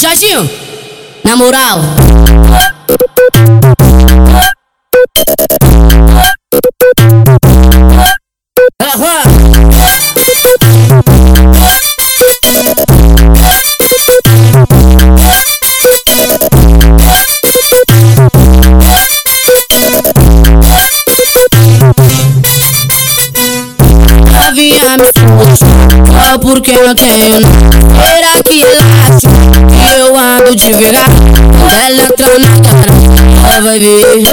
Jorginho, na moral. Novinha me escuta, só porque não tenho nada. Será que ela acha que eu ando devagar? Quando ela entra na cara, ela vai ver.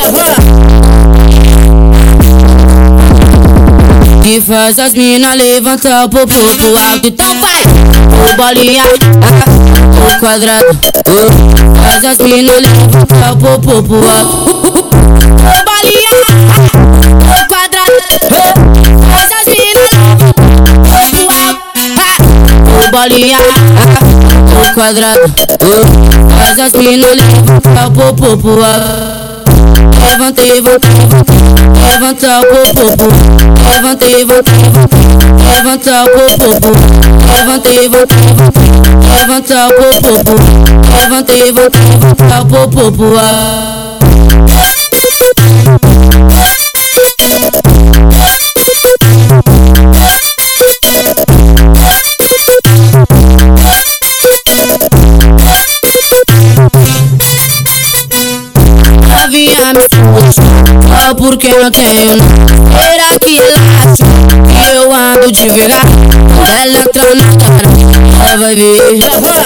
Que faz as mina levantar o popo pro alto. Então vai, o bolinha, o quadrado. Faz as mina levantar o popo pro alto. O bolinha, o quadrado. Faz as mina levantar pro alto. O bolinha, o quadrado. Faz as mina levantar o popo pro alto. Levanta, levanta, levanta o popo. Levanta, levanta, levanta o popo. Levanta, levanta, levanta o popo. Levanta, levanta, levanta o popo. Novinha me escuta, só porque não tenho nada. Será que ela acha que eu ando devagar? Quando ela entra na cara, ela vai ver.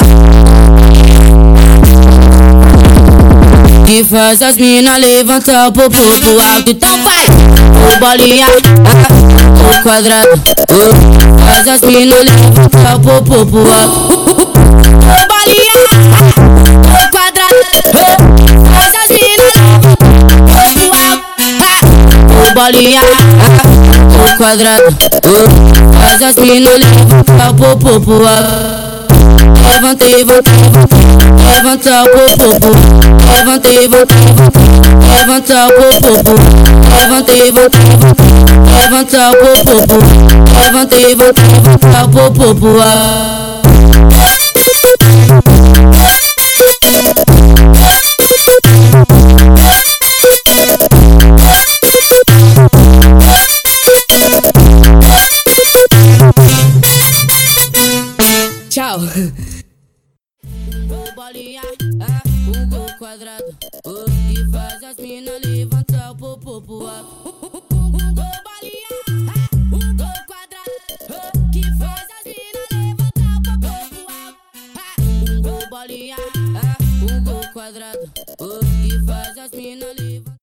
Que faz as mina levantar o popo pro alto. Então vai, o bolinha, o quadrado. Faz as mina levantar o popo pro alto. O bolinha, o quadrado. Faz as mina levantar pro alto. O bolinha, o quadrado. Faz as mina levantar o popo pro alto. Levanta, levanta, levanta o popo. Levanta, levanta, levanta o popo. Levanta, levanta, levanta o popo. Levanta, levanta, levanta o popo. Tchau. O bolinha, o quadrado. E faz as mina levantar o popo pro alto. O bolinha, o quadrado. Que faz as mina levantar o popo pro alto. O bolinha, o quadrado. E faz as mina levantar.